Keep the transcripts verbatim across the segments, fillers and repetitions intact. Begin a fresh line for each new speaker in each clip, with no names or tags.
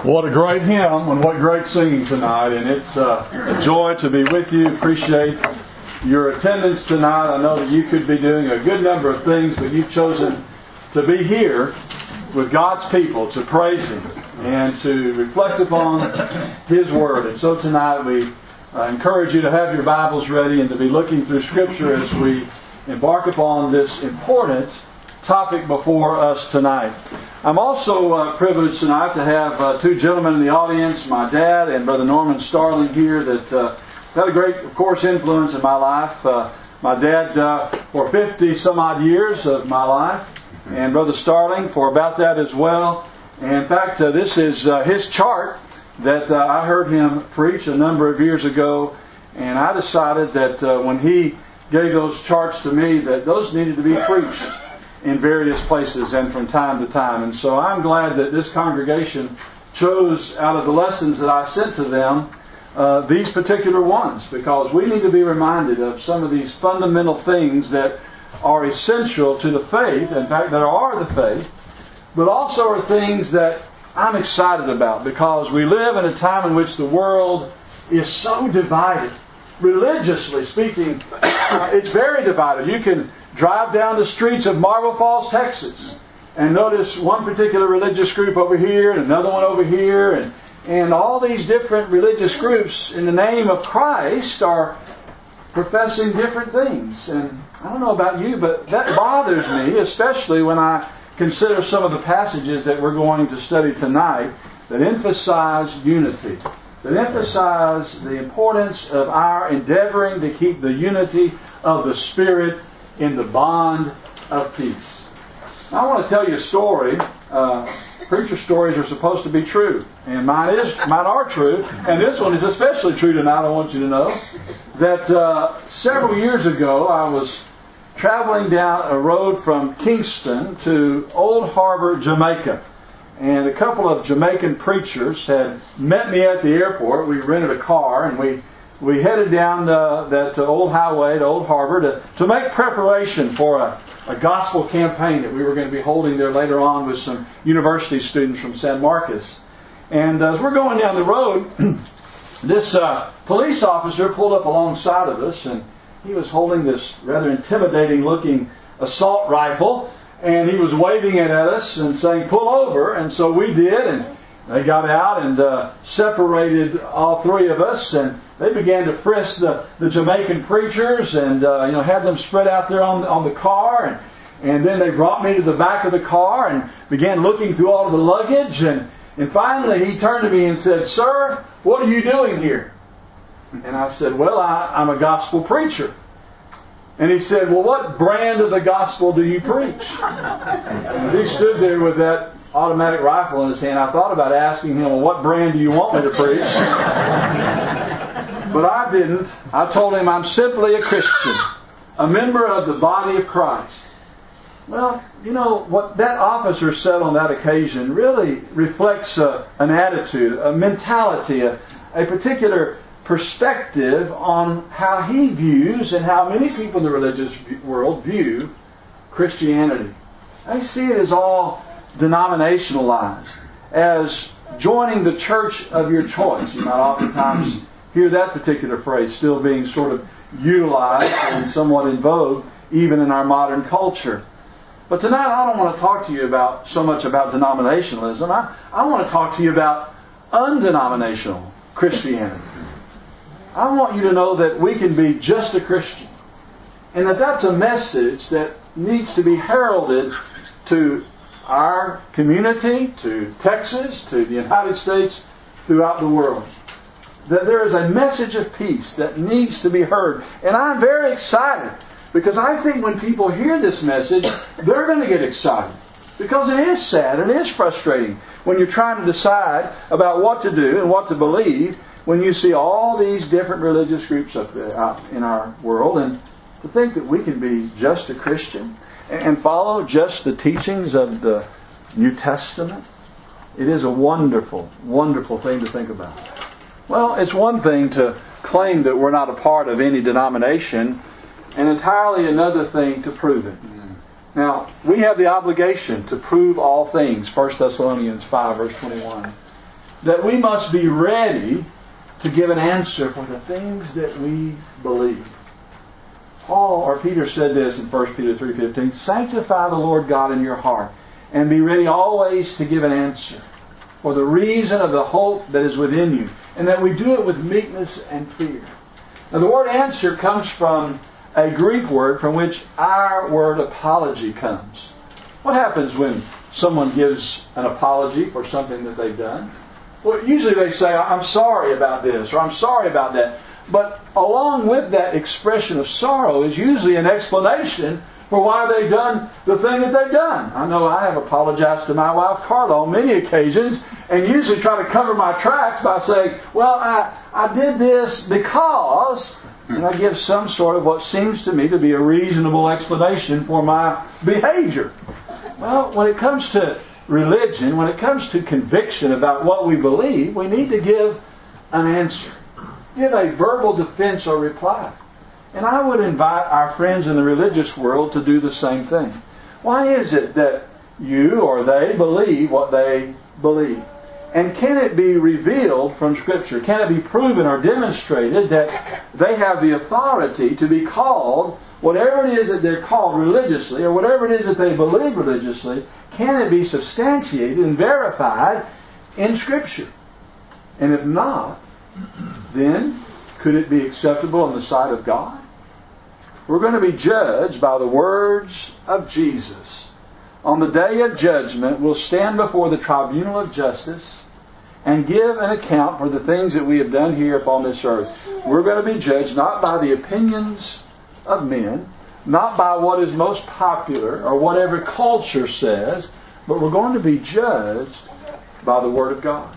What a great hymn and what great singing tonight. And it's uh, a joy to be with you. Appreciate your attendance tonight. I know that you could be doing a good number of things, but you've chosen to be here with God's people to praise Him and to reflect upon His Word. And so tonight we uh, encourage you to have your Bibles ready and to be looking through Scripture as we embark upon this important topic before us tonight. I'm also uh, privileged tonight to have uh, two gentlemen in the audience, my dad and Brother Norman Starling here, that uh, had a great, of course, influence in my life. Uh, my dad uh, for fifty some odd years of my life, and Brother Starling for about that as well. And in fact, uh, this is uh, his chart that uh, I heard him preach a number of years ago, and I decided that uh, when he gave those charts to me, that those needed to be preached in various places and from time to time. And so I'm glad that this congregation chose out of the lessons that I sent to them uh, these particular ones, because we need to be reminded of some of these fundamental things that are essential to the faith, in fact that are the faith, but also are things that I'm excited about, because we live in a time in which the world is so divided. Religiously speaking, uh, it's very divided. You can drive down the streets of Marble Falls, Texas, and notice one particular religious group over here and another one over here, and, and all these different religious groups in the name of Christ are professing different things. And I don't know about you, but that bothers me, especially when I consider some of the passages that we're going to study tonight that emphasize unity, that emphasize the importance of our endeavoring to keep the unity of the Spirit in the bond of peace. Now, I want to tell you a story. Uh, preacher stories are supposed to be true, and mine is mine are true, and this one is especially true tonight. I want you to know that uh, several years ago I was traveling down a road from Kingston to Old Harbor, Jamaica. And a couple of Jamaican preachers had met me at the airport. We rented a car and we, we headed down the, that uh, old highway to Old Harbor to, to make preparation for a, a gospel campaign that we were going to be holding there later on with some university students from San Marcos. And uh, as we're going down the road, this uh, police officer pulled up alongside of us, and he was holding this rather intimidating looking assault rifle. And he was waving it at us and saying, "Pull over." And so we did, and they got out and uh, separated all three of us, and they began to frisk the, the Jamaican preachers and uh, you know had them spread out there on the, on the car. And, and then they brought me to the back of the car and began looking through all of the luggage. And, and finally he turned to me and said, "Sir, what are you doing here?" And I said, "Well, I, I'm a gospel preacher." And he said, "Well, what brand of the gospel do you preach?" As he stood there with that automatic rifle in his hand, I thought about asking him, "Well, what brand do you want me to preach?" But I didn't. I told him I'm simply a Christian, a member of the body of Christ. Well, you know, what that officer said on that occasion really reflects a, an attitude, a mentality, a, a particular perspective on how he views and how many people in the religious world view Christianity. They see it as all denominationalized, as joining the church of your choice. You might oftentimes hear that particular phrase still being sort of utilized and somewhat in vogue even in our modern culture. But tonight I don't want to talk to you about so much about denominationalism. I, I want to talk to you about undenominational Christianity. I want you to know that we can be just a Christian, and that that's a message that needs to be heralded to our community, to Texas, to the United States, throughout the world. That there is a message of peace that needs to be heard. And I'm very excited, because I think when people hear this message, they're going to get excited. Because it is sad and it is frustrating when you're trying to decide about what to do and what to believe, when you see all these different religious groups up there, out in our world, and to think that we can be just a Christian and follow just the teachings of the New Testament, it is a wonderful, wonderful thing to think about. Well, it's one thing to claim that we're not a part of any denomination, and entirely another thing to prove it. Now, we have the obligation to prove all things, First Thessalonians five, verse twenty-one. that we must be ready to give an answer for the things that we believe. Paul or Peter said this in First Peter three fifteen, sanctify the Lord God in your heart, and be ready always to give an answer for the reason of the hope that is within you, and that we do it with meekness and fear. Now the word answer comes from a Greek word from which our word apology comes. What happens when someone gives an apology for something that they've done? Well, usually they say, I'm sorry about this, or I'm sorry about that. But along with that expression of sorrow is usually an explanation for why they've done the thing that they've done. I know I have apologized to my wife Carla on many occasions, and usually try to cover my tracks by saying, well, I, I did this because, and I give some sort of what seems to me to be a reasonable explanation for my behavior. Well, when it comes to religion, when it comes to conviction about what we believe, we need to give an answer. Give a verbal defense or reply. And I would invite our friends in the religious world to do the same thing. Why is it that you or they believe what they believe? And can it be revealed from Scripture? Can it be proven or demonstrated that they have the authority to be called whatever it is that they're called religiously, or whatever it is that they believe religiously? Can it be substantiated and verified in Scripture? And if not, then could it be acceptable in the sight of God? We're going to be judged by the words of Jesus. On the day of judgment, we'll stand before the tribunal of justice and give an account for the things that we have done here upon this earth. We're going to be judged not by the opinions of men, not by what is most popular or whatever culture says, but we're going to be judged by the Word of God.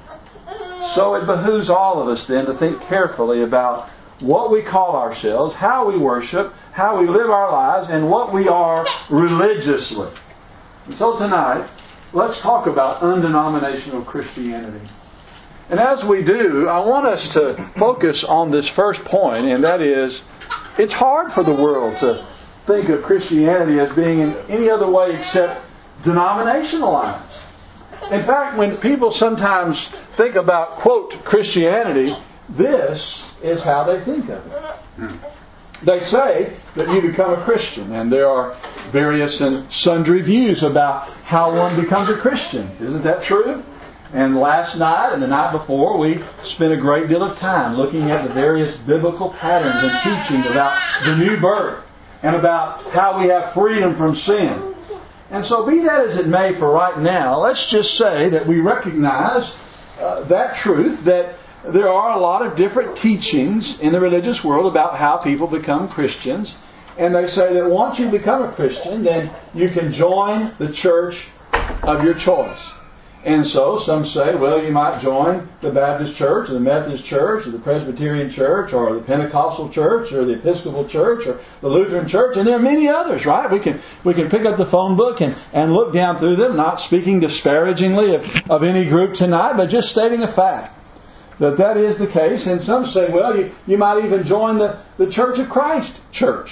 So it behooves all of us then to think carefully about what we call ourselves, how we worship, how we live our lives, and what we are religiously. And so tonight, let's talk about undenominational Christianity. And as we do, I want us to focus on this first point, and that is, it's hard for the world to think of Christianity as being in any other way except denominationalized. In fact, when people sometimes think about, quote, Christianity, this is how they think of it. They say that you become a Christian, and there are various and sundry views about how one becomes a Christian. Isn't that true? And last night and the night before, we spent a great deal of time looking at the various biblical patterns and teachings about the new birth and about how we have freedom from sin. And so be that as it may for right now, let's just say that we recognize uh, that truth, that there are a lot of different teachings in the religious world about how people become Christians. And they say that once you become a Christian, then you can join the church of your choice. And so some say, well, you might join the Baptist church, or the Methodist church, or the Presbyterian church, or the Pentecostal church, or the Episcopal church, or the Lutheran church, and there are many others, right? We can we can pick up the phone book and, and look down through them, not speaking disparagingly of, of any group tonight, but just stating a fact that that is the case. And some say, well, you, you might even join the, the Church of Christ church.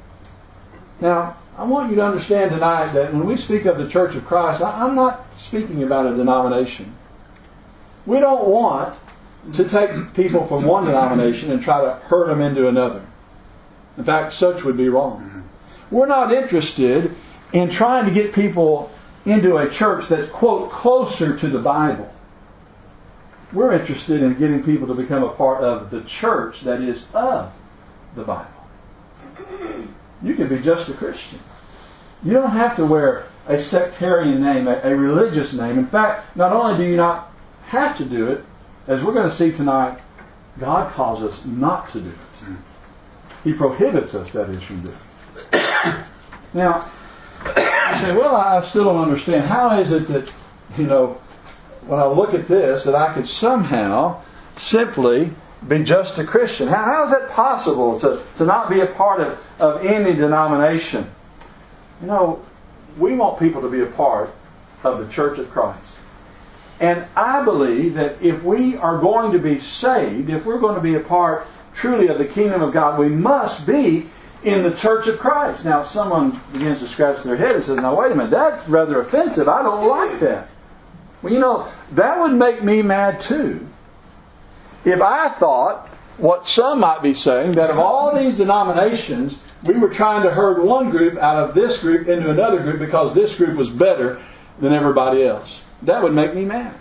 Now, I want you to understand tonight that when we speak of the Church of Christ, I'm not speaking about a denomination. We don't want to take people from one denomination and try to herd them into another. In fact, such would be wrong. We're not interested in trying to get people into a church that's, quote, closer to the Bible. We're interested in getting people to become a part of the church that is of the Bible. You can be just a Christian. You don't have to wear a sectarian name, a, a religious name. In fact, not only do you not have to do it, as we're going to see tonight, God calls us not to do it. He prohibits us, that is, from doing it. Now, you say, well, I still don't understand. How is it that, you know, when I look at this, that I could somehow simply be just a Christian? How, how is that possible to, to not be a part of, of any denomination? You know, we want people to be a part of the Church of Christ. And I believe that if we are going to be saved, if we're going to be a part truly of the kingdom of God, we must be in the Church of Christ. Now, someone begins to scratch their head and says, now wait a minute, that's rather offensive. I don't like that. Well, you know, that would make me mad too. If I thought, what some might be saying, that of all these denominations, we were trying to herd one group out of this group into another group because this group was better than everybody else. That would make me mad.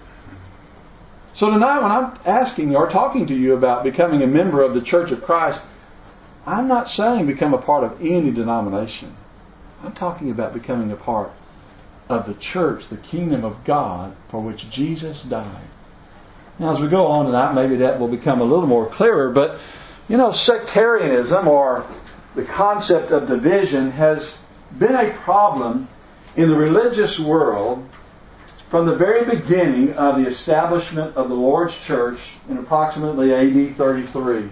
So tonight when I'm asking or talking to you about becoming a member of the Church of Christ, I'm not saying become a part of any denomination. I'm talking about becoming a part of the church, the kingdom of God, for which Jesus died. Now, as we go on tonight, maybe that will become a little more clearer. But, you know, sectarianism, or the concept of division, has been a problem in the religious world from the very beginning of the establishment of the Lord's church in approximately A D thirty-three.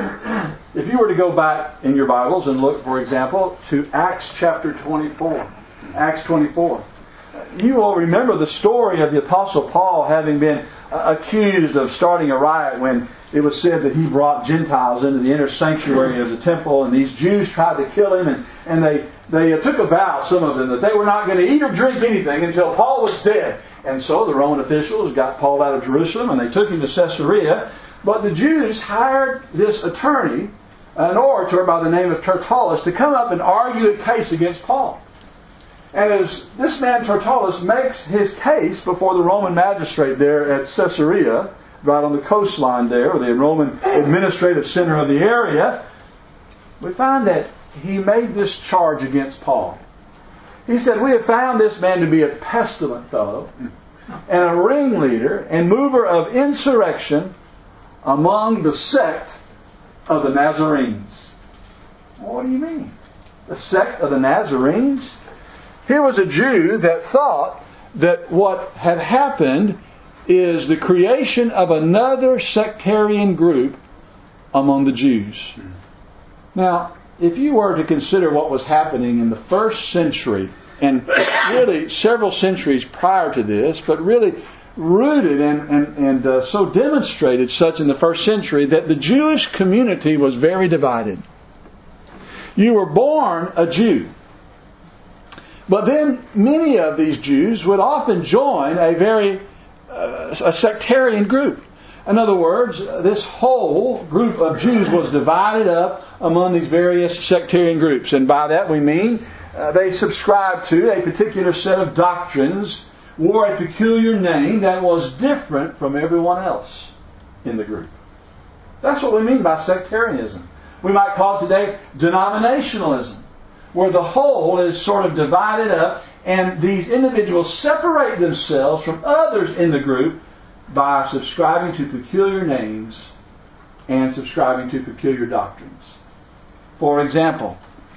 If you were to go back in your Bibles and look, for example, to Acts chapter twenty-four. Acts twenty-four. You will remember the story of the Apostle Paul having been accused of starting a riot when it was said that he brought Gentiles into the inner sanctuary of the temple, and these Jews tried to kill him, and, and they, they took a vow, some of them, that they were not going to eat or drink anything until Paul was dead. And so the Roman officials got Paul out of Jerusalem, and they took him to Caesarea. But the Jews hired this attorney, an orator by the name of Tertullus, to come up and argue a case against Paul. And as this man Tertullus makes his case before the Roman magistrate there at Caesarea, right on the coastline there, or the Roman administrative center of the area, we find that he made this charge against Paul. He said, "We have found this man to be a pestilent fellow, and a ringleader and mover of insurrection among the sect of the Nazarenes." Well, what do you mean? The sect of the Nazarenes? Here was a Jew that thought that what had happened is the creation of another sectarian group among the Jews. Now, if you were to consider what was happening in the first century, and really several centuries prior to this, but really rooted and, and, and uh, so demonstrated such in the first century, that the Jewish community was very divided. You were born a Jew. But then many of these Jews would often join a very uh, a sectarian group. In other words, this whole group of Jews was divided up among these various sectarian groups. And by that we mean uh, they subscribed to a particular set of doctrines, wore a peculiar name that was different from everyone else in the group. That's what we mean by sectarianism. We might call it today denominationalism, where the whole is sort of divided up and these individuals separate themselves from others in the group by subscribing to peculiar names and subscribing to peculiar doctrines. For example,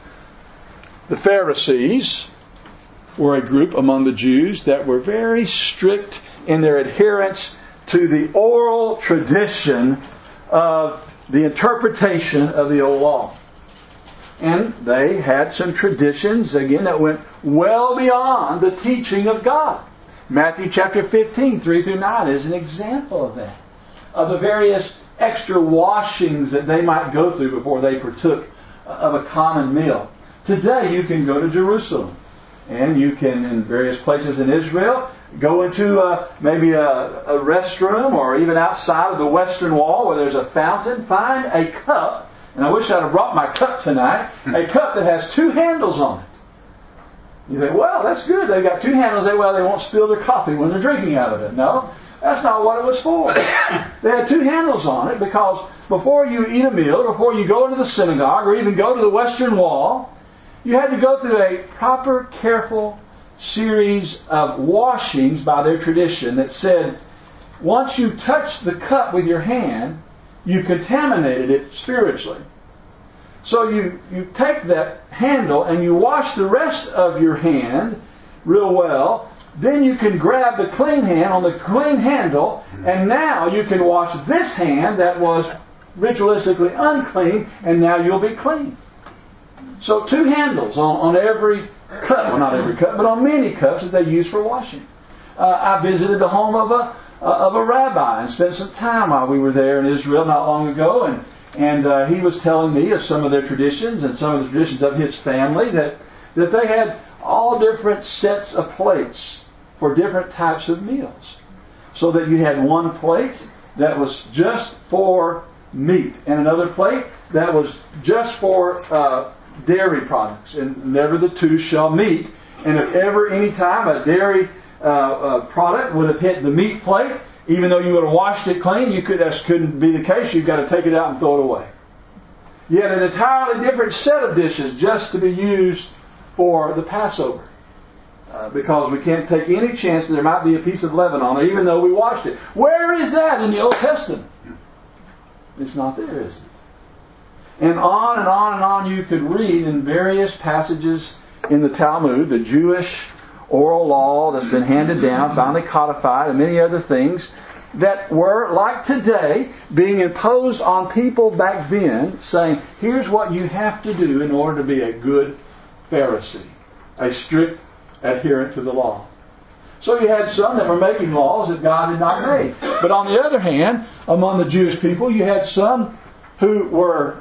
the Pharisees were a group among the Jews that were very strict in their adherence to the oral tradition of the interpretation of the old law. And they had some traditions, again, that went well beyond the teaching of God. Matthew chapter fifteen, three through nine is an example of that. Of the various extra washings that they might go through before they partook of a common meal. Today you can go to Jerusalem, and you can, in various places in Israel, go into uh, maybe a, a restroom, or even outside of the western wall where there's a fountain, find a cup. And I wish I'd have brought my cup tonight. A cup that has two handles on it. You think, well, that's good. They've got two handles. They, well, they won't spill their coffee when they're drinking out of it. No, that's not what it was for. They had two handles on it because before you eat a meal, before you go into the synagogue, or even go to the western wall, you had to go through a proper, careful series of washings by their tradition that said, once you touch the cup with your hand, you contaminated it spiritually. So you, you take that handle and you wash the rest of your hand real well. Then you can grab the clean hand on the clean handle, and now you can wash this hand that was ritualistically unclean, and now you'll be clean. So two handles on, on every cup, well, not every cup, but on many cups that they use for washing. Uh, I visited the home of a Uh, of a rabbi and spent some time while we were there in Israel not long ago, and and uh, he was telling me of some of their traditions and some of the traditions of his family, that that they had all different sets of plates for different types of meals. so that you had one plate that was just for meat and another plate that was just for uh, dairy products. And never the two shall meet. And if ever, any time, a dairy uh, uh, product would have hit the meat plate, even though you would have washed it clean, you could, that couldn't be the case. You've got to take it out and throw it away. You had an entirely different set of dishes just to be used for the Passover. Uh, because we can't take any chance that there might be a piece of leaven on it, even though we washed it. Where is that in the Old Testament? It's not there, is it? And on and on and on you could read in various passages in the Talmud, the Jewish oral law that's been handed down, finally codified, and many other things that were, like today, being imposed on people back then, saying, here's what you have to do in order to be a good Pharisee, a strict adherent to the law. So you had some that were making laws that God had not made. But on the other hand, among the Jewish people, you had some who were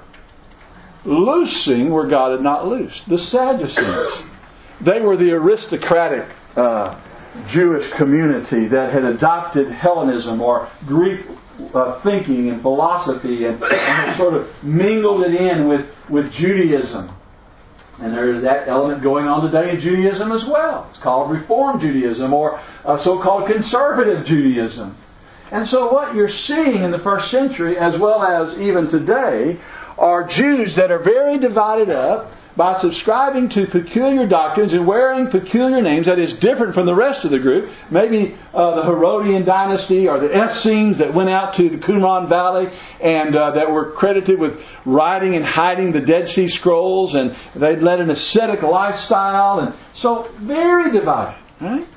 loosing where God had not loosed. The Sadducees. They were the aristocratic uh, Jewish community that had adopted Hellenism or Greek uh, thinking and philosophy and, and had sort of mingled it in with, with Judaism. And there is that element going on today in Judaism as well. It's called Reform Judaism or uh, so-called Conservative Judaism. And so what you're seeing in the first century as well as even today are Jews that are very divided up by subscribing to peculiar doctrines and wearing peculiar names that is different from the rest of the group. Maybe uh, the Herodian dynasty or the Essenes that went out to the Qumran Valley and uh, that were credited with writing and hiding the Dead Sea Scrolls, and they'd led an ascetic lifestyle, and so very divided. Right?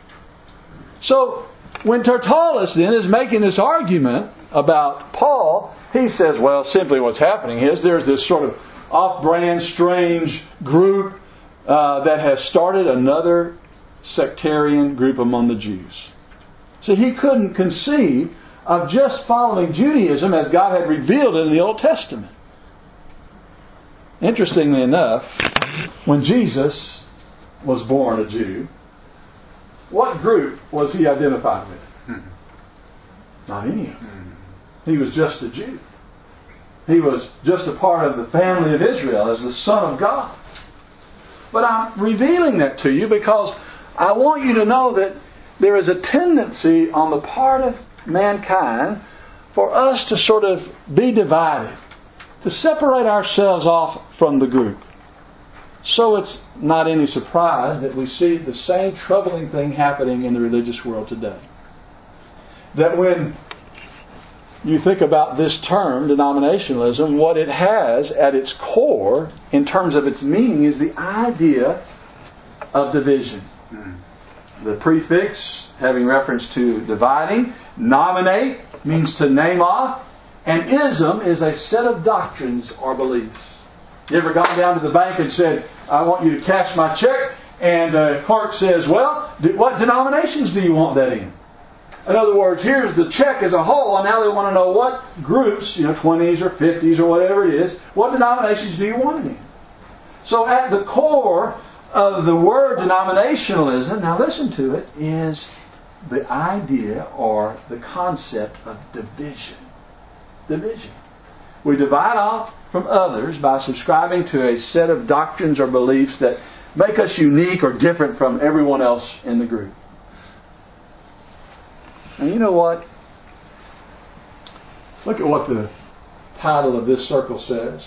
So when Tertullus then is making this argument about Paul, he says, well, simply what's happening is there's this sort of off-brand, strange group uh, that has started another sectarian group among the Jews. So he couldn't conceive of just following Judaism as God had revealed it in the Old Testament. Interestingly enough, when Jesus was born a Jew, what group was he identified with? Mm-hmm. Not any of them. Mm-hmm. He was just a Jew. He was just a part of the family of Israel as the Son of God. But I'm revealing that to you because I want you to know that there is a tendency on the part of mankind for us to sort of be divided, to separate ourselves off from the group. So it's not any surprise that we see the same troubling thing happening in the religious world today. That when you think about this term, denominationalism, what it has at its core, in terms of its meaning, is the idea of division. Mm. The prefix, having reference to dividing, nominate means to name off, and ism is a set of doctrines or beliefs. You ever gone down to the bank and said, I want you to cash my check, and the clerk says, well, what denominations do you want that in? In other words, here's the check as a whole, and now they want to know what groups, you know, twenties or fifties or whatever it is, what denominations do you want it in? So at the core of the word denominationalism, now listen to it, is the idea or the concept of division. Division. We divide off from others by subscribing to a set of doctrines or beliefs that make us unique or different from everyone else in the group. And you know what? Look at what the title of this circle says.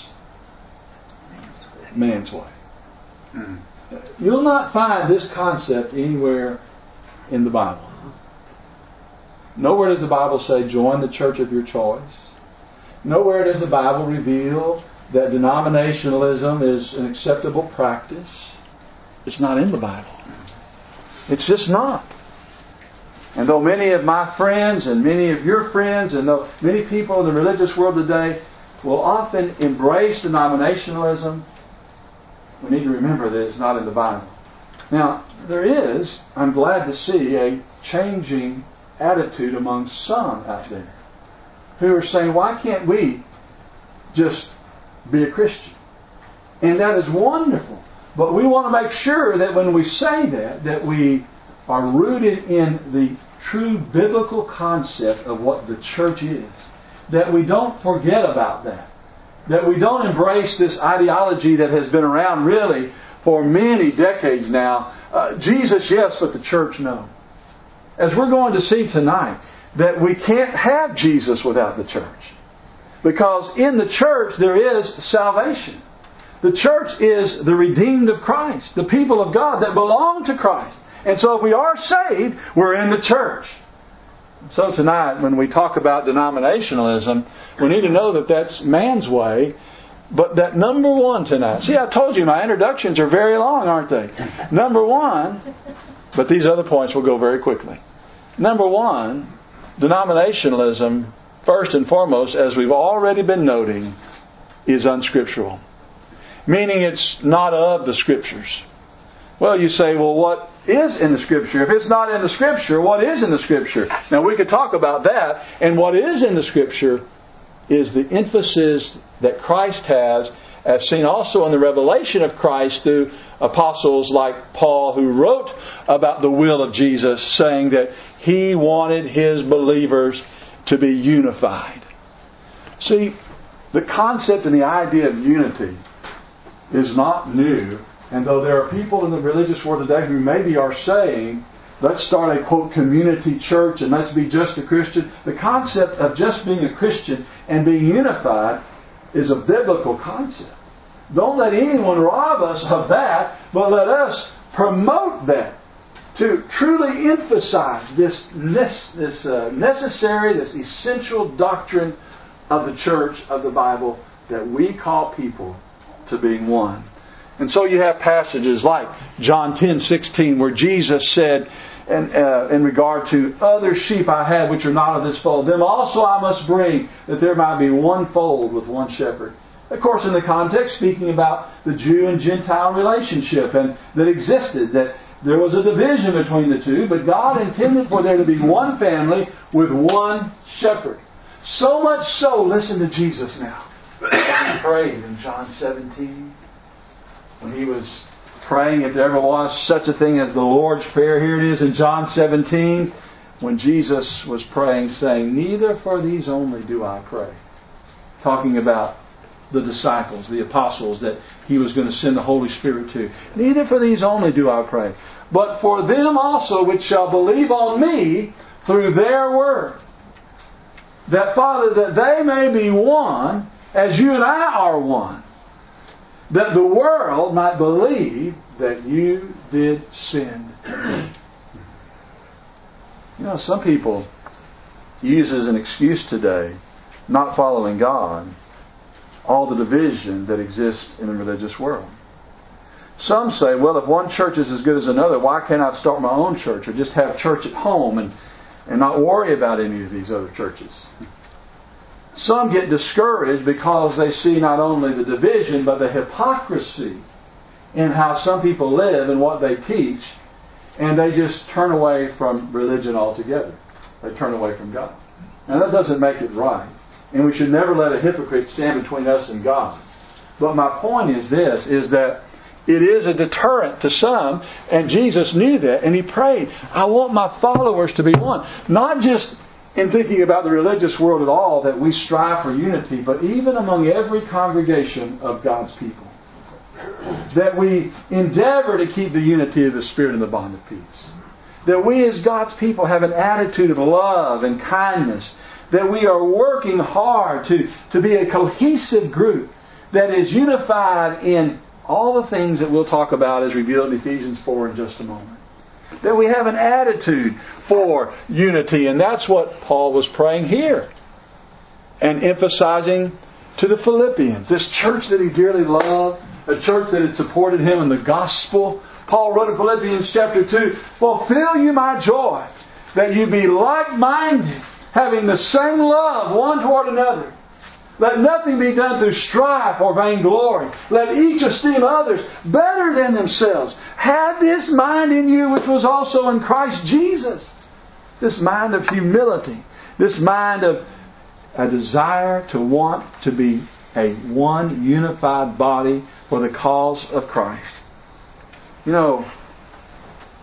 Man's way. Mm. You'll not find this concept anywhere in the Bible. Nowhere does the Bible say, join the church of your choice. Nowhere does the Bible reveal that denominationalism is an acceptable practice. It's not in the Bible. It's just not. And though many of my friends and many of your friends and though many people in the religious world today will often embrace denominationalism, we need to remember that it's not in the Bible. Now, there is, I'm glad to see, a changing attitude among some out there who are saying, why can't we just be a Christian? And that is wonderful. But we want to make sure that when we say that, that we are rooted in the true biblical concept of what the church is. That we don't forget about that. That we don't embrace this ideology that has been around really for many decades now. Uh, Jesus, yes, but the church, no. As we're going to see tonight, that we can't have Jesus without the church. Because in the church there is salvation. The church is the redeemed of Christ, the people of God that belong to Christ. And so if we are saved, we're in the church. So tonight, when we talk about denominationalism, we need to know that that's man's way. But that number one tonight, see, I told you my introductions are very long, aren't they? Number one, but these other points will go very quickly. Number one, denominationalism, first and foremost, as we've already been noting, is unscriptural. Meaning it's not of the Scriptures. Well, you say, well, what is in the Scripture? If it's not in the Scripture, what is in the Scripture? Now, we could talk about that. And what is in the Scripture is the emphasis that Christ has, as seen also in the revelation of Christ through apostles like Paul, who wrote about the will of Jesus, saying that he wanted his believers to be unified. See, the concept and the idea of unity is not new. And though there are people in the religious world today who maybe are saying, let's start a, quote, community church and let's be just a Christian. The concept of just being a Christian and being unified is a biblical concept. Don't let anyone rob us of that, but let us promote that to truly emphasize this, this uh, necessary, this essential doctrine of the church of the Bible, that we call people to being one. And so you have passages like John ten sixteen, where Jesus said, and, uh, in regard to other sheep I have which are not of this fold, them also I must bring, that there might be one fold with one shepherd. Of course, in the context, speaking about the Jew and Gentile relationship and that existed, that there was a division between the two, but God intended for there to be one family with one shepherd. So much so, listen to Jesus now. He prayed in John seventeen, when He was praying, if there ever was such a thing as the Lord's Prayer. Here it is in John seventeen, when Jesus was praying, saying, neither for these only do I pray. Talking about the disciples, the apostles that He was going to send the Holy Spirit to. Neither for these only do I pray, but for them also which shall believe on Me through their word. That, Father, that they may be one, as You and I are one. That the world might believe that You did send Me. You know, some people use as an excuse today, not following God, all the division that exists in the religious world. Some say, well, if one church is as good as another, why can't I start my own church or just have church at home and, and not worry about any of these other churches? Some get discouraged because they see not only the division, but the hypocrisy in how some people live and what they teach, and they just turn away from religion altogether. They turn away from God. Now, that doesn't make it right. And we should never let a hypocrite stand between us and God. But my point is this, is that it is a deterrent to some, and Jesus knew that, and He prayed, I want my followers to be one. Not just in thinking about the religious world at all, that we strive for unity, but even among every congregation of God's people. That we endeavor to keep the unity of the Spirit and the bond of peace. That we as God's people have an attitude of love and kindness. That we are working hard to, to be a cohesive group that is unified in all the things that we'll talk about as revealed in Ephesians four in just a moment. That we have an attitude for unity, and that's what Paul was praying here. And emphasizing to the Philippians, this church that he dearly loved, a church that had supported him in the gospel. Paul wrote in Philippians chapter two, fulfill you my joy, that you be like-minded, having the same love one toward another. Let nothing be done through strife or vainglory. Let each esteem others better than themselves. Have this mind in you which was also in Christ Jesus. This mind of humility. This mind of a desire to want to be a one unified body for the cause of Christ. You know,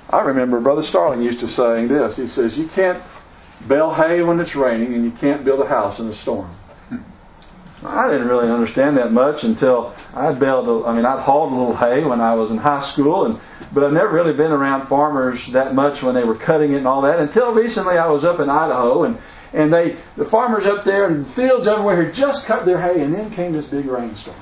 I remember Brother Starling used to saying this. He says, you can't bale hay when it's raining, and you can't build a house in a storm. I didn't really understand that much until I'd baled, a, I mean, I'd hauled a little hay when I was in high school, and but I've never really been around farmers that much when they were cutting it and all that. Until recently, I was up in Idaho, and and they the farmers up there in the fields everywhere had just cut their hay, and then came this big rainstorm.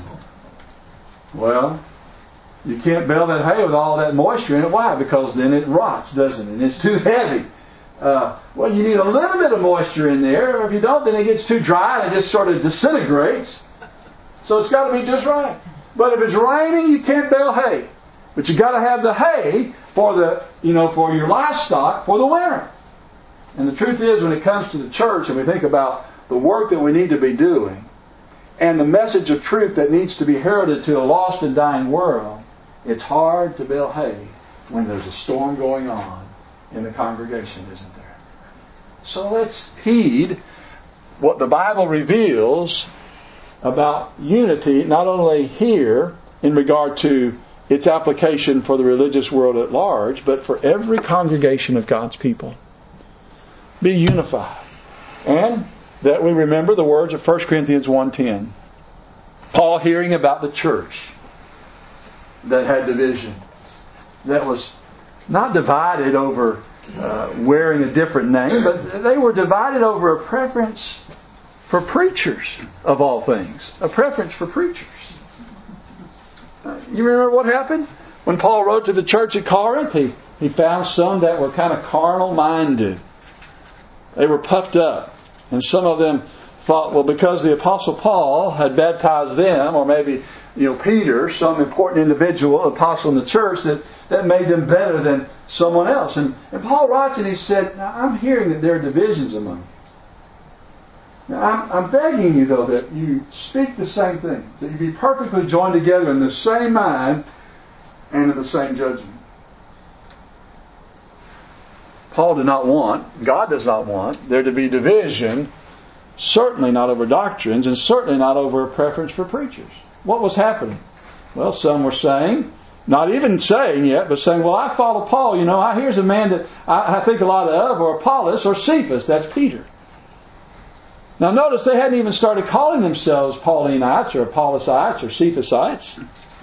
Well, you can't bale that hay with all that moisture in it. Why? Because then it rots, doesn't it? And it's too heavy. Uh, well, you need a little bit of moisture in there. Or if you don't, then it gets too dry and it just sort of disintegrates. So it's got to be just right. But if it's raining, you can't bale hay. But you got to have the hay for the, you know, for your livestock for the winter. And the truth is, when it comes to the church and we think about the work that we need to be doing and the message of truth that needs to be heralded to a lost and dying world, it's hard to bale hay when there's a storm going on in the congregation, isn't there? So let's heed what the Bible reveals about unity, not only here in regard to its application for the religious world at large, but for every congregation of God's people. Be unified. And that we remember the words of First Corinthians one ten. Paul hearing about the church that had division, that was not divided over uh, wearing a different name, but they were divided over a preference for preachers, of all things. A preference for preachers. Uh, you remember what happened? When Paul wrote to the church at Corinth, he, he found some that were kind of carnal-minded. They were puffed up. And some of them thought, well, because the Apostle Paul had baptized them, or maybe, you know, Peter, some important individual, apostle in the church, that, that made them better than someone else. And, and Paul writes and he said, now, I'm hearing that there are divisions among you. Now, I'm, I'm begging you, though, that you speak the same thing, that you be perfectly joined together in the same mind and in the same judgment. Paul did not want, God does not want, there to be division, certainly not over doctrines, and certainly not over a preference for preachers. What was happening? Well, some were saying, not even saying yet, but saying, well, I follow Paul. You know, I, here's a man that I, I think a lot of, or Apollos, or Cephas. That's Peter. Now notice they hadn't even started calling themselves Paulinites, or Apollosites, or Cephasites.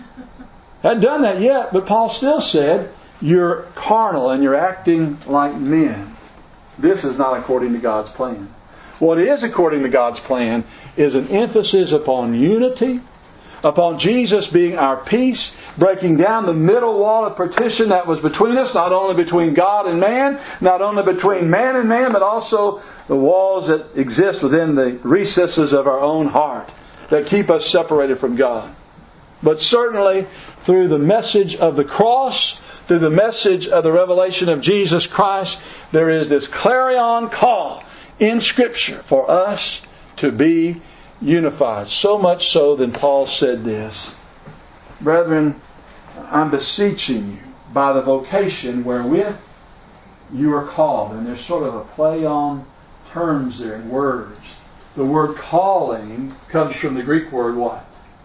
Hadn't done that yet, but Paul still said, you're carnal and you're acting like men. This is not according to God's plan. What is according to God's plan is an emphasis upon unity, upon Jesus being our peace, breaking down the middle wall of partition that was between us, not only between God and man, not only between man and man, but also the walls that exist within the recesses of our own heart that keep us separated from God. But certainly through the message of the cross, through the message of the revelation of Jesus Christ, there is this clarion call in Scripture for us to be unified. So much so that Paul said this, brethren, I'm beseeching you by the vocation wherewith you are called. And there's sort of a play on terms there in words. The word calling comes from the Greek word what?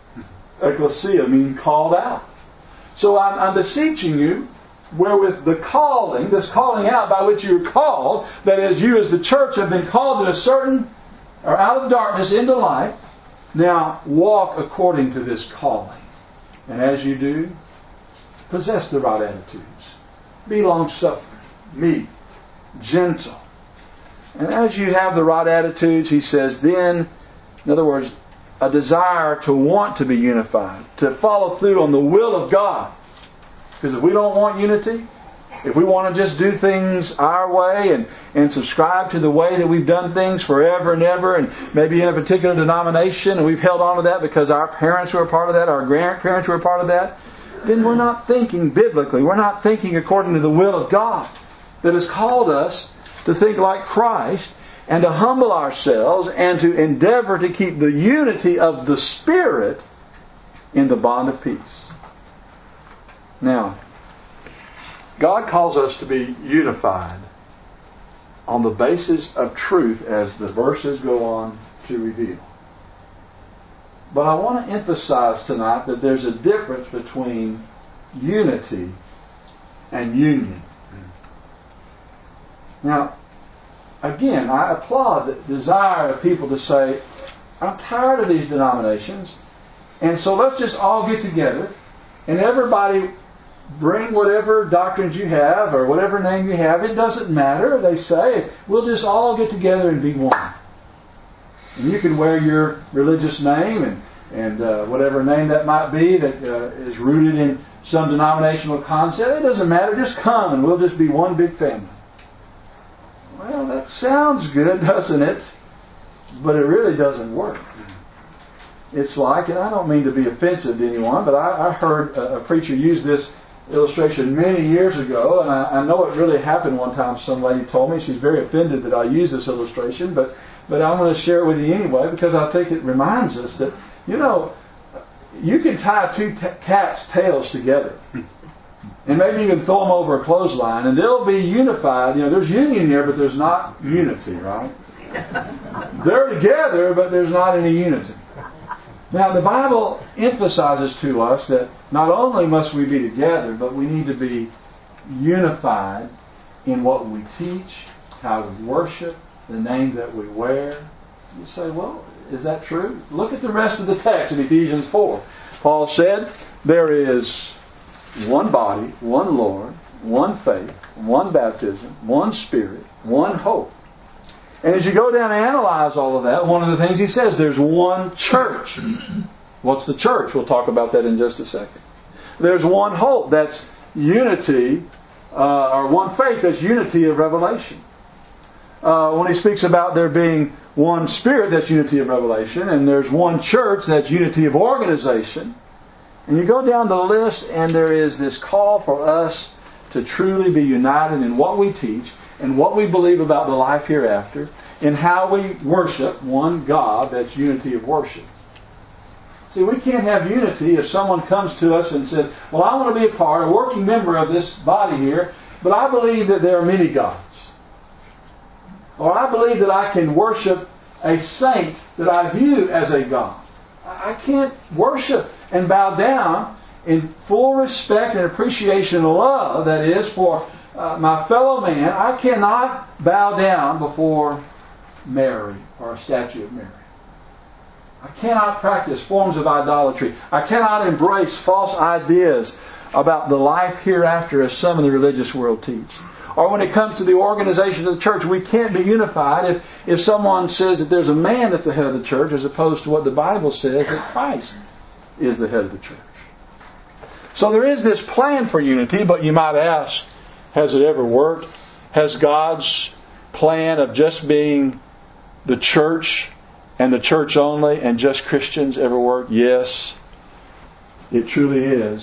Ecclesia, meaning called out. So I'm, I'm beseeching you, wherewith the calling, this calling out by which you are called, that is, you as the church have been called to a certain, or out of darkness into light, now walk according to this calling. And as you do, possess the right attitudes. Be long-suffering, meek, gentle. And as you have the right attitudes, he says, then, in other words, a desire to want to be unified, to follow through on the will of God. Because if we don't want unity, if we want to just do things our way and, and subscribe to the way that we've done things forever and ever, and maybe in a particular denomination, and we've held on to that because our parents were a part of that, our grandparents were a part of that, then we're not thinking biblically. We're not thinking according to the will of God that has called us to think like Christ and to humble ourselves and to endeavor to keep the unity of the Spirit in the bond of peace. Now, God calls us to be unified on the basis of truth as the verses go on to reveal. But I want to emphasize tonight that there's a difference between unity and union. Now, again, I applaud the desire of people to say, I'm tired of these denominations, and so let's just all get together, and everybody bring whatever doctrines you have, or whatever name you have. It doesn't matter, they say. We'll just all get together and be one. And you can wear your religious name, and, and uh, whatever name that might be that uh, is rooted in some denominational concept. It doesn't matter, just come, and we'll just be one big family. Well, that sounds good, doesn't it? But it really doesn't work. It's like, and I don't mean to be offensive to anyone, but I, I heard a, a preacher use this illustration many years ago, and I, I know it really happened one time. Some lady told me. She's very offended that I use this illustration, but, but I'm going to share it with you anyway, because I think it reminds us that, you know, you can tie two t- cats' tails together. And maybe you can throw them over a clothesline, and they'll be unified. You know, there's union here, but there's not unity, right? They're together, but there's not any unity. Now, the Bible emphasizes to us that not only must we be together, but we need to be unified in what we teach, how we worship, the name that we wear. You say, well, is that true? Look at the rest of the text in Ephesians four. Paul said, there is one body, one Lord, one faith, one baptism, one Spirit, one hope. And as you go down and analyze all of that, one of the things he says, there's one church. What's the church? We'll talk about that in just a second. There's one hope. That's unity, uh, or one faith. That's unity of revelation. Uh, when he speaks about there being one Spirit, that's unity of revelation. And there's one church, that's unity of organization. And you go down the list, and there is this call for us to truly be united in what we teach, and what we believe about the life hereafter, and how we worship one God. That's unity of worship. See, we can't have unity if someone comes to us and says, well, I want to be a part, a working member of this body here, but I believe that there are many gods. Or I believe that I can worship a saint that I view as a God. I can't worship and bow down in full respect and appreciation and love, that is, for Uh, my fellow man. I cannot bow down before Mary or a statue of Mary. I cannot practice forms of idolatry. I cannot embrace false ideas about the life hereafter as some in the religious world teach. Or when it comes to the organization of the church, we can't be unified if, if someone says that there's a man that's the head of the church as opposed to what the Bible says that Christ is the head of the church. So there is this plan for unity, but you might ask, has it ever worked? Has God's plan of just being the church and the church only and just Christians ever worked? Yes, it truly is.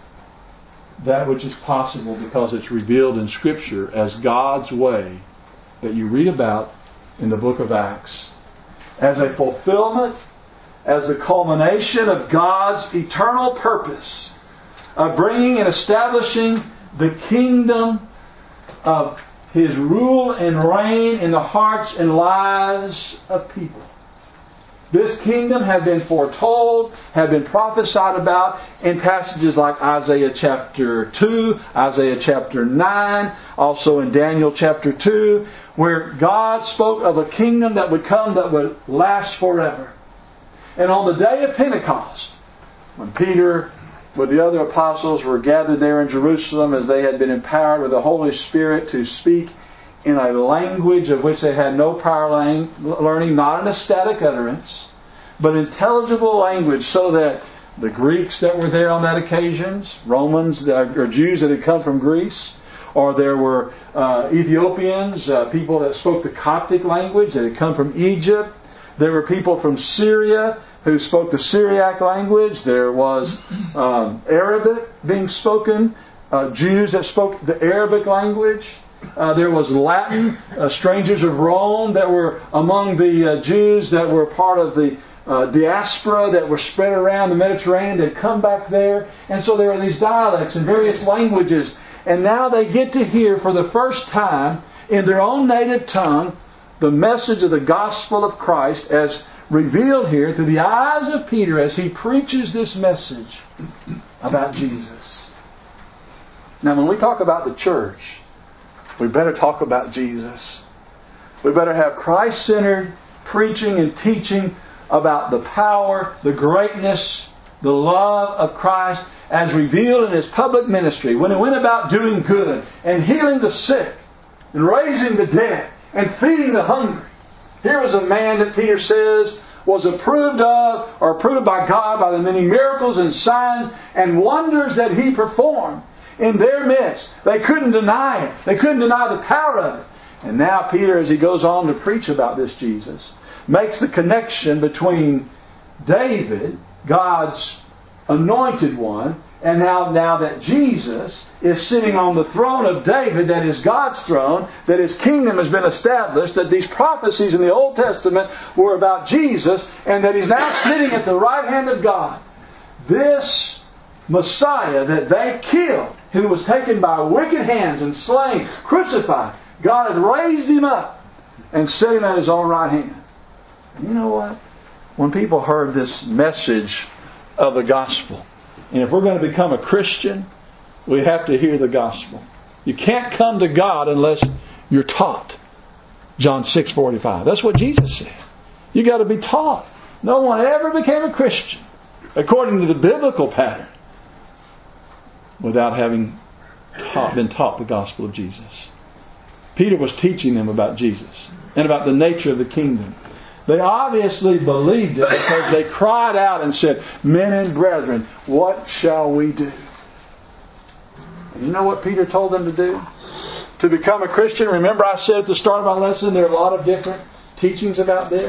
That which is possible because it's revealed in Scripture as God's way that you read about in the book of Acts. As a fulfillment, as the culmination of God's eternal purpose of bringing and establishing the kingdom of His rule and reign in the hearts and lives of people. This kingdom had been foretold, had been prophesied about in passages like Isaiah chapter two, Isaiah chapter nine, also in Daniel chapter two, where God spoke of a kingdom that would come that would last forever. And on the day of Pentecost, when Peter with the other apostles were gathered there in Jerusalem as they had been empowered with the Holy Spirit to speak in a language of which they had no prior learning, not an ecstatic utterance, but intelligible language, so that the Greeks that were there on that occasion, Romans or Jews that had come from Greece, or there were uh, Ethiopians, uh, people that spoke the Coptic language that had come from Egypt. There were people from Syria who spoke the Syriac language. There was um, Arabic being spoken, uh, Jews that spoke the Arabic language. Uh, there was Latin, uh, strangers of Rome that were among the uh, Jews that were part of the uh, diaspora that were spread around the Mediterranean. They'd come back there. And so there were these dialects and various languages. And now they get to hear for the first time in their own native tongue the message of the gospel of Christ as revealed here through the eyes of Peter as he preaches this message about Jesus. Now, when we talk about the church, we better talk about Jesus. We better have Christ-centered preaching and teaching about the power, the greatness, the love of Christ as revealed in His public ministry. When He went about doing good and healing the sick and raising the dead and feeding the hungry. Here was a man that Peter says was approved of or approved by God by the many miracles and signs and wonders that He performed in their midst. They couldn't deny it. They couldn't deny the power of it. And now Peter, as he goes on to preach about this Jesus, makes the connection between David, God's anointed one, and now, now that Jesus is sitting on the throne of David, that is God's throne, that His kingdom has been established, that these prophecies in the Old Testament were about Jesus, and that He's now sitting at the right hand of God. This Messiah that they killed, who was taken by wicked hands and slain, crucified, God had raised Him up and set Him at His own right hand. And you know what? When people heard this message of the gospel, and if we're going to become a Christian, we have to hear the gospel. You can't come to God unless you're taught. John six forty-five. That's what Jesus said. You got to be taught. No one ever became a Christian, according to the biblical pattern, without having taught, been taught the gospel of Jesus. Peter was teaching them about Jesus and about the nature of the kingdom. They obviously believed it because they cried out and said, "Men and brethren, what shall we do?" And you know what Peter told them to do? To become a Christian, remember I said at the start of my lesson there are a lot of different teachings about this.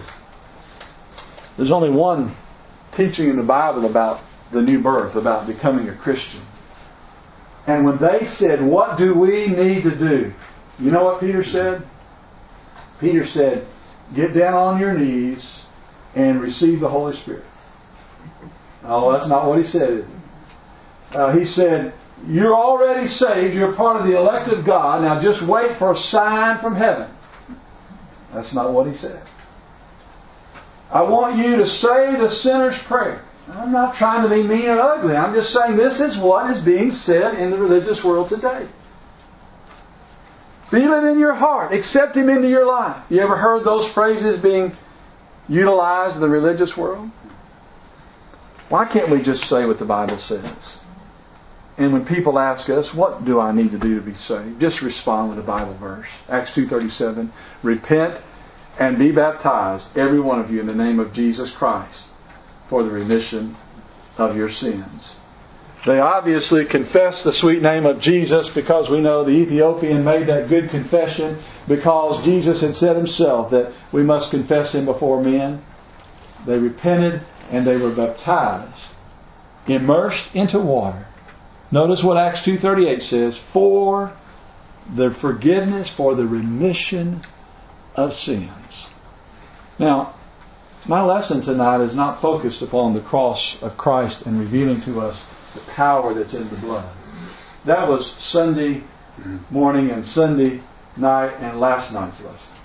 There's only one teaching in the Bible about the new birth, about becoming a Christian. And when they said, "What do we need to do?" You know what Peter said? Peter said, "Get down on your knees and receive the Holy Spirit." Oh, that's not what he said, is it? Uh, he said, "You're already saved. You're part of the elect of God. Now just wait for a sign from heaven." That's not what he said. "I want you to say the sinner's prayer." I'm not trying to be mean or ugly. I'm just saying this is what is being said in the religious world today. Feel it in your heart. Accept Him into your life. You ever heard those phrases being utilized in the religious world? Why can't we just say what the Bible says? And when people ask us, "What do I need to do to be saved?" just respond with a Bible verse. Acts two thirty-seven. "Repent and be baptized, every one of you, in the name of Jesus Christ, for the remission of your sins." They obviously confessed the sweet name of Jesus because we know the Ethiopian made that good confession because Jesus had said Himself that we must confess Him before men. They repented and they were baptized, immersed into water. Notice what Acts two thirty-eight says, "For the forgiveness, for the remission of sins." Now, my lesson tonight is not focused upon the cross of Christ and revealing to us the power that's in the blood. That was Sunday morning and Sunday night and last night's lesson.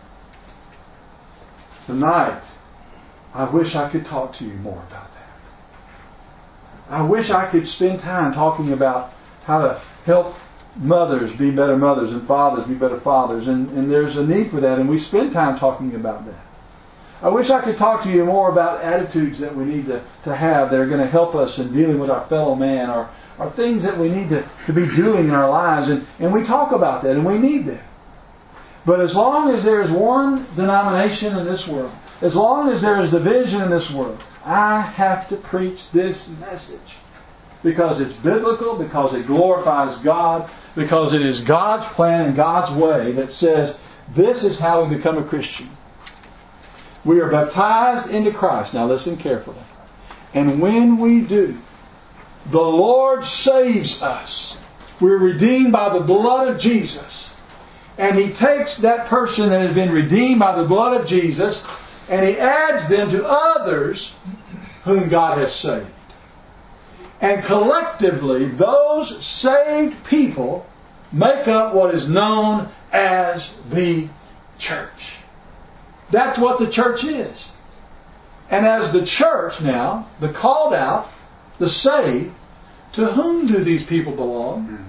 Tonight, I wish I could talk to you more about that. I wish I could spend time talking about how to help mothers be better mothers and fathers be better fathers. And, and there's a need for that, and we spend time talking about that. I wish I could talk to you more about attitudes that we need to, to have that are going to help us in dealing with our fellow man, or, or things that we need to, to be doing in our lives. And, and we talk about that, and we need that. But as long as there is one denomination in this world, as long as there is division in this world, I have to preach this message. Because it's biblical, because it glorifies God, because it is God's plan and God's way that says this is how we become a Christian. We are baptized into Christ. Now listen carefully. And when we do, the Lord saves us. We're redeemed by the blood of Jesus. And He takes that person that has been redeemed by the blood of Jesus and He adds them to others whom God has saved. And collectively, those saved people make up what is known as the church. That's what the church is. And as the church now, the called out, the saved, To whom do these people belong?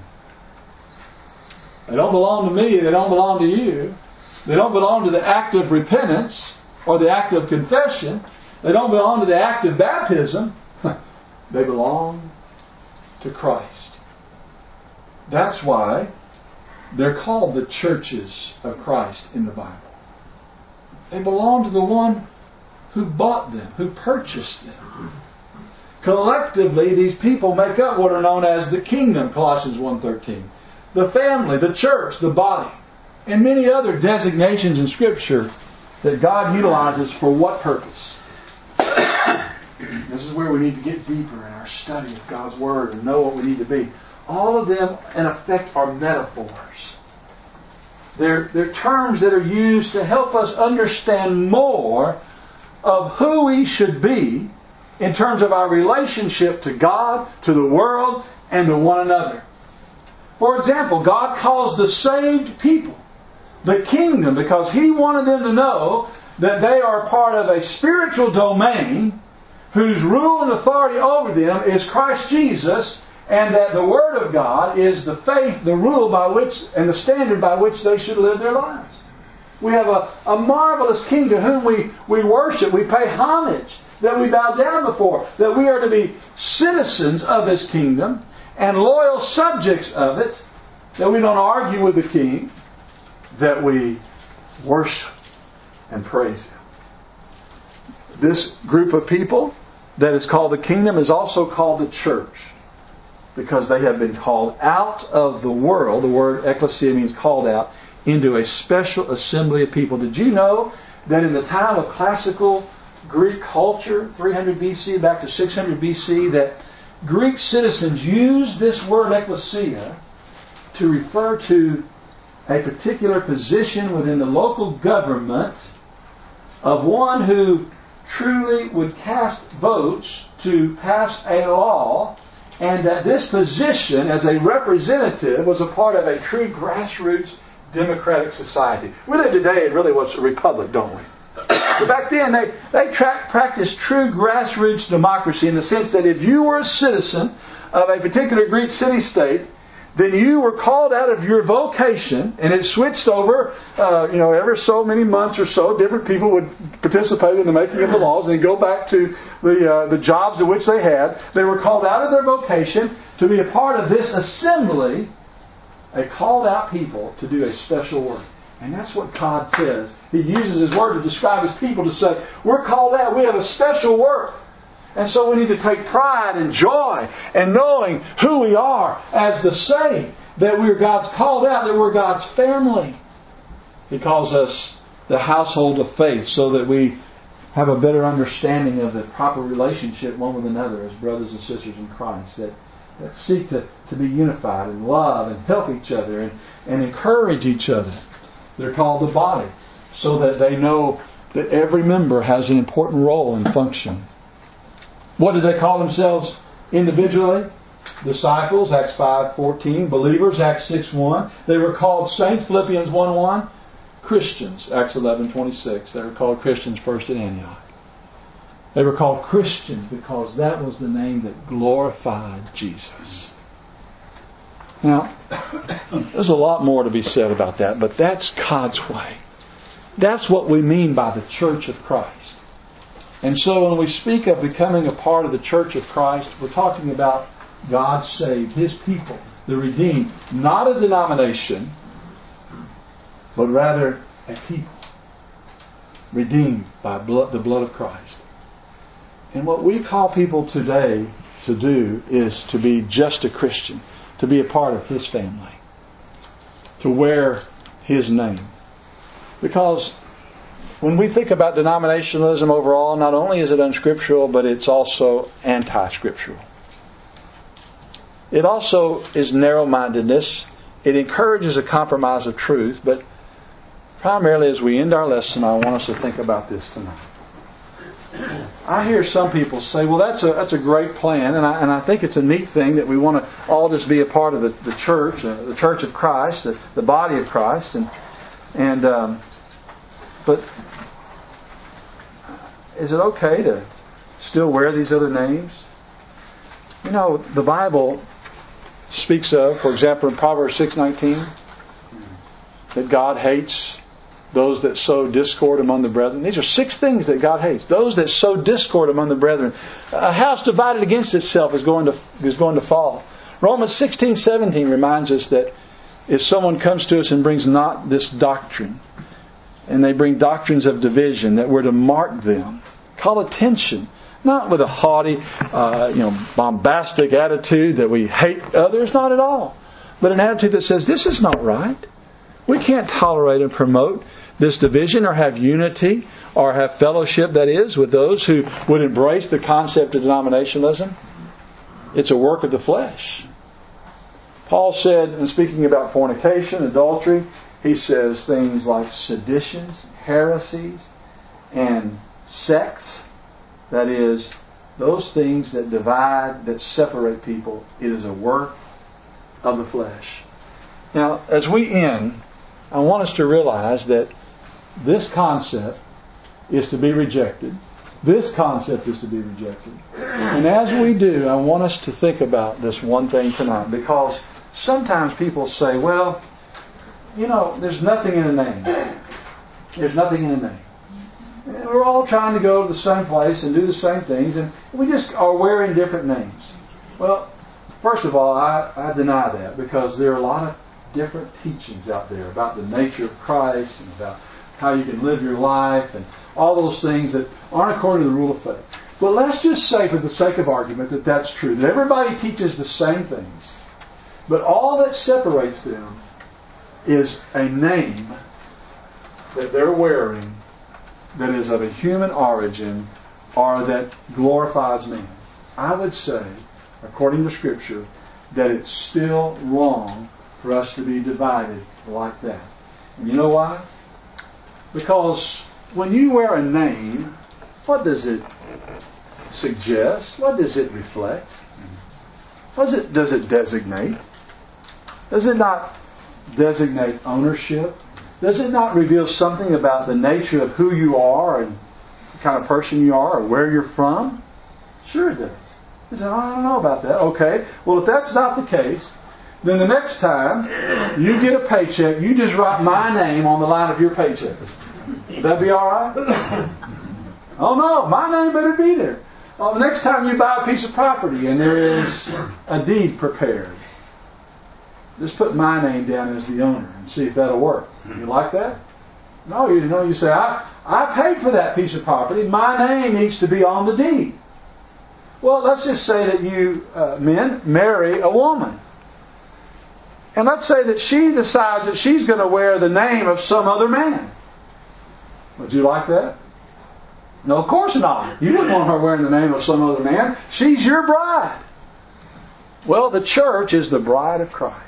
They don't belong to me. They don't belong to you. They don't belong to the act of repentance or the act of confession. They don't belong to the act of baptism. They belong to Christ. That's why they're called the churches of Christ in the Bible. They belong to the one who bought them, who purchased them. Collectively, these people make up what are known as the kingdom, Colossians one thirteen. The family, the church, the body, and many other designations in Scripture that God utilizes for what purpose? This is where we need to get deeper in our study of God's Word and know what we need to be. All of them, in effect, are metaphors. They're, they're terms that are used to help us understand more of who we should be in terms of our relationship to God, to the world, and to one another. For example, God calls the saved people the kingdom because He wanted them to know that they are part of a spiritual domain whose rule and authority over them is Christ Jesus, and that the Word of God is the faith, the rule by which, and the standard by which they should live their lives. We have a, a marvelous King to whom we, we worship, we pay homage, that we bow down before, that we are to be citizens of His kingdom and loyal subjects of it, that we don't argue with the King, that we worship and praise Him. This group of people that is called the kingdom is also called the church, because they have been called out of the world. The word ecclesia means called out, into a special assembly of people. Did you know that in the time of classical Greek culture, three hundred B C back to six hundred B C, that Greek citizens used this word ecclesia to refer to a particular position within the local government of one who truly would cast votes to pass a law, and that this position as a representative was a part of a true grassroots democratic society. We live today in really what's a republic, don't we? But back then, they, they tra- practiced true grassroots democracy in the sense that if you were a citizen of a particular Greek city-state, then you were called out of your vocation, and it switched over, uh, you know, every so many months or so, different people would participate in the making of the laws, and then go back to the uh, the jobs in which they had. They were called out of their vocation to be a part of this assembly, a called out people to do a special work. And that's what God says. He uses His Word to describe His people to say, we're called out, we have a special work. And so we need to take pride and joy in knowing who we are as the saved, that we're God's called out, that we're God's family. He calls us the household of faith so that we have a better understanding of the proper relationship one with another as brothers and sisters in Christ, that, that seek to, to be unified and love and help each other and, and encourage each other. They're called the body so that they know that every member has an important role and function. What do they call themselves individually? Disciples, Acts five fourteen. Believers, Acts six one. They were called saints, Philippians one one. Christians, Acts eleven twenty-six. They were called Christians first in Antioch. They were called Christians because that was the name that glorified Jesus. Now, there's a lot more to be said about that, but that's God's way. That's what we mean by the Church of Christ. And so when we speak of becoming a part of the Church of Christ, we're talking about God saved, His people, the redeemed. Not a denomination, but rather a people. Redeemed by blood, the blood of Christ. And what we call people today to do is to be just a Christian, to be a part of His family, to wear His name. Because when we think about denominationalism overall, not only is it unscriptural, but it's also anti-scriptural. It also is narrow-mindedness. It encourages a compromise of truth, but primarily as we end our lesson, I want us to think about this tonight. I hear some people say, well, that's a that's a great plan, and I, and I think it's a neat thing that we want to all just be a part of the, the church, uh, the church of Christ, the, the body of Christ, and and um, but is it okay to still wear these other names? You know, the Bible speaks of, for example, in Proverbs six nineteen, that God hates those that sow discord among the brethren. These are six things that God hates. Those that sow discord among the brethren. A house divided against itself is going to is going to fall. Romans sixteen seventeen reminds us that if someone comes to us and brings not this doctrine, and they bring doctrines of division, that we're to mark them, call attention, not with a haughty, uh, you know, bombastic attitude that we hate others, not at all, but an attitude that says this is not right. We can't tolerate and promote this division or have unity or have fellowship, that is, with those who would embrace the concept of denominationalism. It's a work of the flesh. Paul said, in speaking about fornication, adultery, he says things like seditions, heresies, and sects. That is, those things that divide, that separate people. It is a work of the flesh. Now, as we end, I want us to realize that this concept is to be rejected. This concept is to be rejected. And as we do, I want us to think about this one thing tonight. Because sometimes people say, well, you know, there's nothing in a name. There's nothing in a name. And we're all trying to go to the same place and do the same things, and we just are wearing different names. Well, first of all, I, I deny that, because there are a lot of different teachings out there about the nature of Christ and about how you can live your life and all those things that aren't according to the rule of faith. But let's just say, for the sake of argument, that that's true. That everybody teaches the same things. But all that separates them is a name that they're wearing that is of a human origin or that glorifies man. I would say, according to Scripture, that it's still wrong for us to be divided like that. And you know why? Because when you wear a name, what does it suggest? What does it reflect? What does it, does it designate? Does it not designate ownership? Does it not reveal something about the nature of who you are and the kind of person you are or where you're from? Sure it does. You say, oh, I don't know about that. Okay. Well, if that's not the case, then the next time you get a paycheck, you just write my name on the line of your paycheck. Would that be all right? Oh no, my name better be there. Well, the next time you buy a piece of property and there is a deed prepared, just put my name down as the owner and see if that'll work. You like that? No, you know, you say, I, I paid for that piece of property. My name needs to be on the deed. Well, let's just say that you uh, men marry a woman. And let's say that she decides that she's going to wear the name of some other man. Would you like that? No, of course not. You didn't want her wearing the name of some other man. She's your bride. Well, the church is the bride of Christ.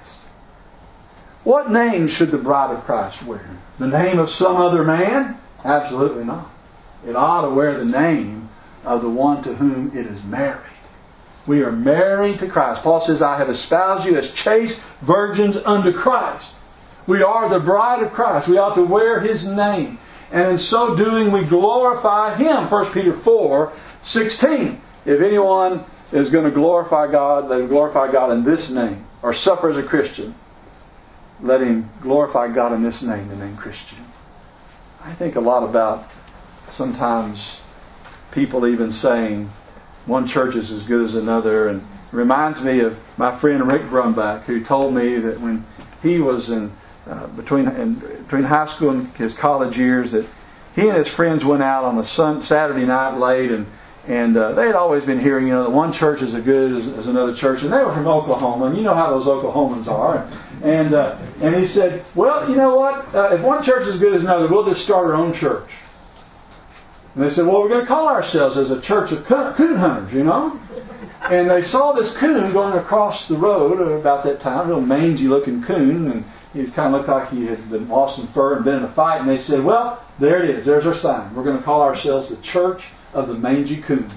What name should the bride of Christ wear? The name of some other man? Absolutely not. It ought to wear the name of the one to whom it is married. We are married to Christ. Paul says, I have espoused you as chaste virgins unto Christ. We are the bride of Christ. We ought to wear His name. And in so doing, we glorify Him. First Peter four sixteen. If anyone is going to glorify God, let him glorify God in this name. Or suffer as a Christian, let him glorify God in this name, the name Christian. I think a lot about sometimes people even saying one church is as good as another. And it reminds me of my friend Rick Brumback, who told me that when he was in uh, between in, between high school and his college years, that he and his friends went out on a sun, Saturday night late, and and uh, they had always been hearing, you know, that one church is as good as, as another church, and they were from Oklahoma, and you know how those Oklahomans are. And uh, and he said, well, you know what? Uh, if one church is as good as another, we'll just start our own church. And they said, well, we're going to call ourselves as a church of coon hunters, you know. And they saw this coon going across the road about that time, a little mangy-looking coon, and he kind of looked like he had been lost some fur and been in a fight. And they said, well, there it is. There's our sign. We're going to call ourselves the Church of the Mangy Coon.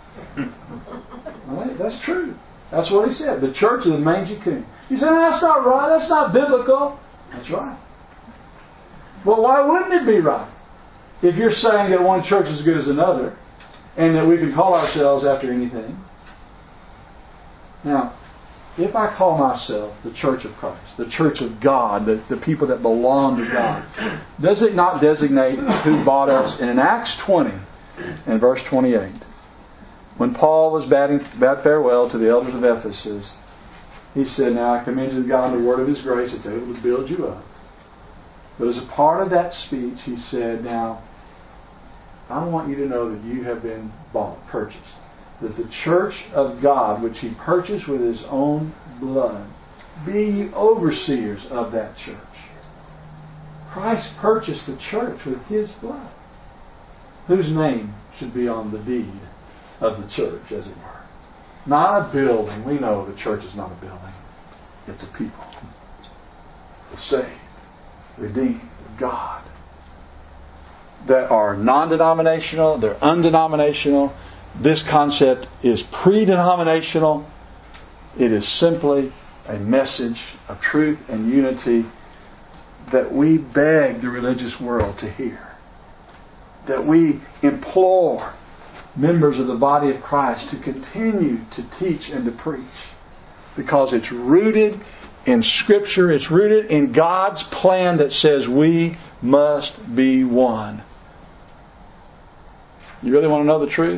Well, that's true. That's what he said. The Church of the Mangy Coon. He said, no, that's not right. That's not biblical. That's right. Well, why wouldn't it be right? If you're saying that one church is as good as another, and that we can call ourselves after anything. Now, if I call myself the Church of Christ, the Church of God, the, the people that belong to God, does it not designate who bought us? And in Acts twenty, and verse twenty-eight, when Paul was bidding bade farewell to the elders of Ephesus, he said, now I commend you to God the word of His grace that's able to build you up. But as a part of that speech, he said, now, I want you to know that you have been bought, purchased. That the church of God, which He purchased with His own blood, be ye overseers of that church. Christ purchased the church with His blood. Whose name should be on the deed of the church, as it were? Not a building. We know the church is not a building. It's a people. The saved, redeemed of God. That are non-denominational, they're undenominational. This concept is pre-denominational. It is simply a message of truth and unity that we beg the religious world to hear. That we implore members of the body of Christ to continue to teach and to preach. Because it's rooted in Scripture. It's rooted in God's plan that says we must be one. You really want to know the truth?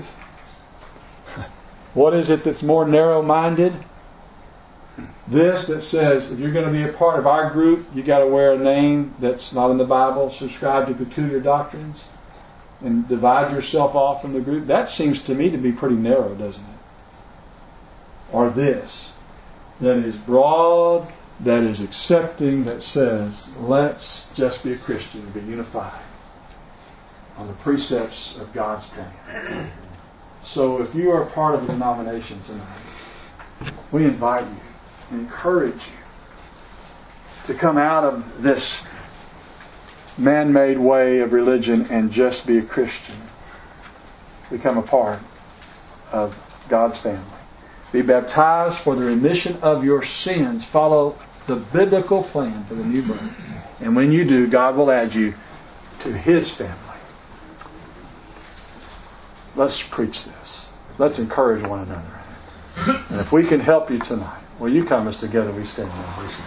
What is it that's more narrow-minded? This that says, if you're going to be a part of our group, you got to wear a name that's not in the Bible, subscribe to peculiar doctrines, and divide yourself off from the group. That seems to me to be pretty narrow, doesn't it? Or this, that is broad, that is accepting, that says, let's just be a Christian and be unified on the precepts of God's plan. So if you are part of a denomination tonight, we invite you and encourage you to come out of this man-made way of religion and just be a Christian. Become a part of God's family. Be baptized for the remission of your sins. Follow the biblical plan for the new birth. And when you do, God will add you to His family. Let's preach this. Let's encourage one another. And if we can help you tonight, will you come as together we stand now?